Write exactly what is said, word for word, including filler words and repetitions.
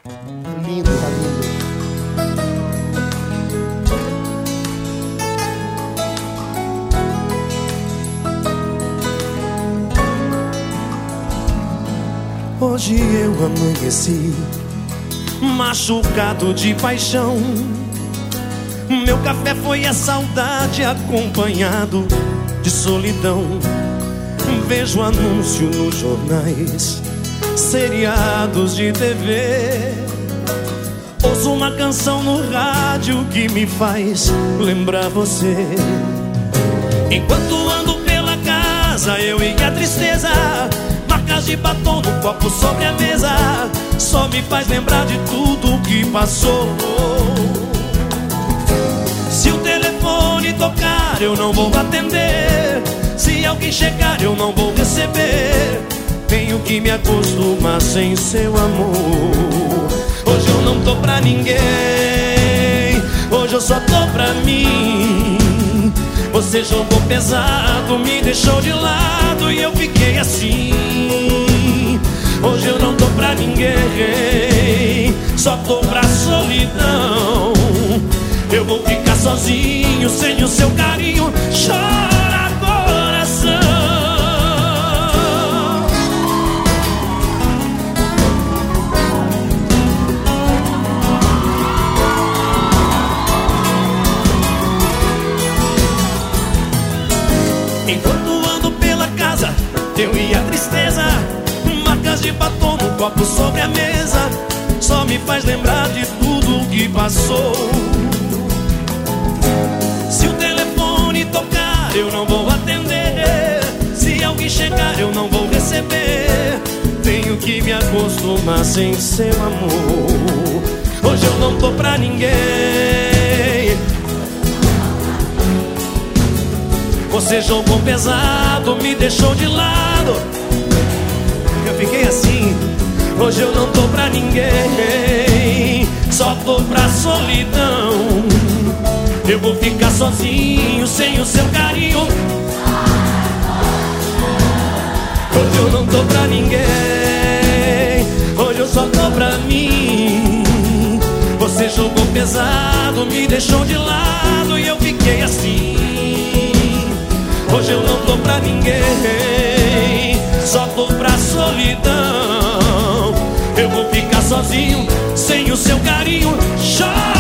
Lindo, tá lindo. Hoje eu amanheci machucado de paixão. Meu café foi a saudade acompanhado de solidão. Vejo anúncio nos jornais, seriados de T V. Ouço uma canção no rádio que me faz lembrar você. Enquanto ando pela casa, eu e a tristeza, marcas de batom no copo sobre a mesa, só me faz lembrar de tudo que passou. Se o telefone tocar, eu não vou atender. Se alguém chegar, eu não vou receber. Tenho que me acostumar sem seu amor. Hoje eu não tô pra ninguém, hoje eu só tô pra mim. Você jogou pesado, me deixou de lado e eu fiquei assim. Hoje eu não tô pra ninguém, só tô pra solidão. Eu vou ficar sozinho, sem o seu carinho. Chora coração. Enquanto ando pela casa, eu e a tristeza, marcas de batom no copo sobre a mesa, só me faz lembrar de tudo que passou. Se o telefone tocar, eu não vou atender. Se alguém chegar, eu não vou receber. Tenho que me acostumar sem seu amor. Hoje eu não tô pra ninguém. Você jogou pesado, me deixou de lado. Eu fiquei assim. Hoje eu não tô pra ninguém, só tô pra solidão. Eu vou ficar sozinho, sem o seu carinho. Hoje eu não tô pra ninguém, hoje eu só tô pra mim. Você jogou pesado, me deixou de lado e eu fiquei assim. Hoje eu não tô pra ninguém, só tô pra solidão. Eu vou ficar sozinho, sem o seu carinho. Chora.